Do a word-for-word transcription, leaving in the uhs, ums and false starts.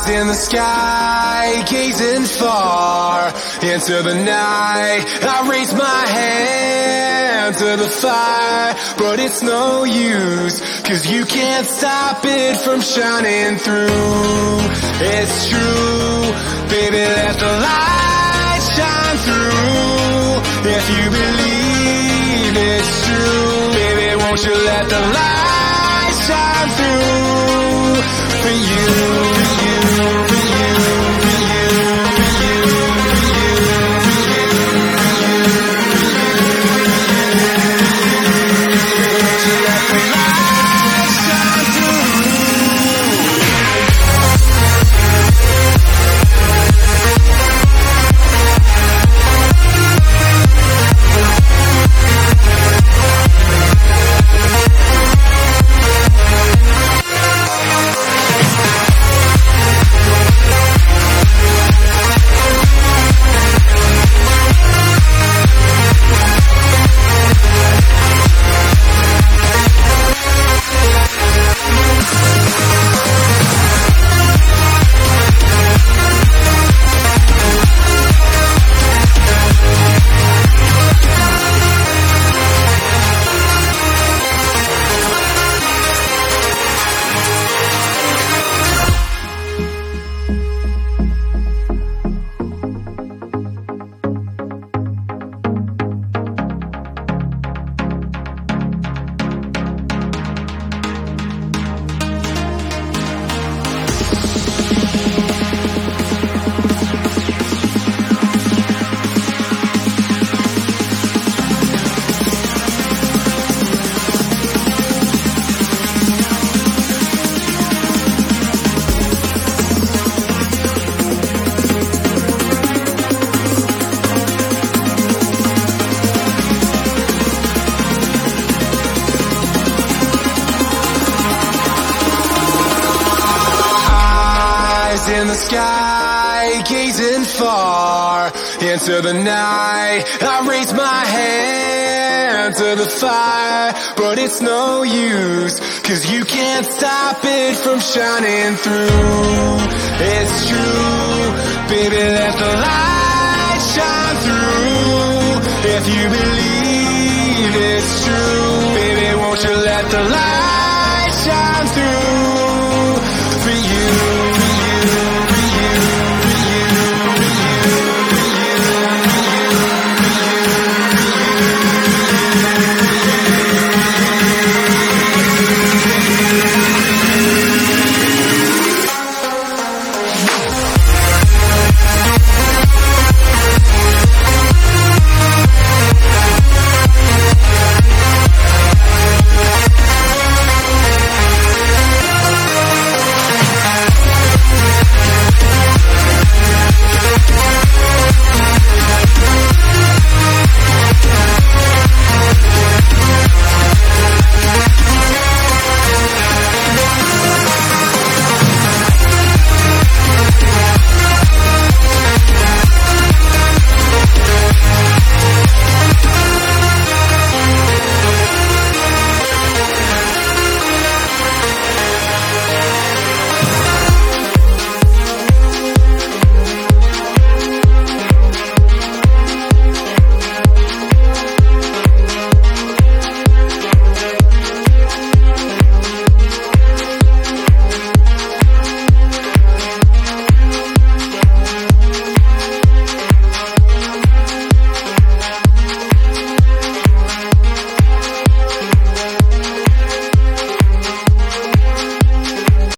Eyes in the sky, gazing far into the night. I raise my hand to the fire, but it's no use, 'cause you can't stop it from shining through. It's true, baby, let the light shine through. If you believe it's true, baby, won't you let the light shine through for you, for you, for you, for you, for you, for you, for you, won't you let the light shine through? In the sky, gazing far into the night. I raise my hand to the fire, but it's no use, 'cause you can't stop it from shining through. It's true, baby, let the light shine through. If you believe it's true, baby, won't you let the light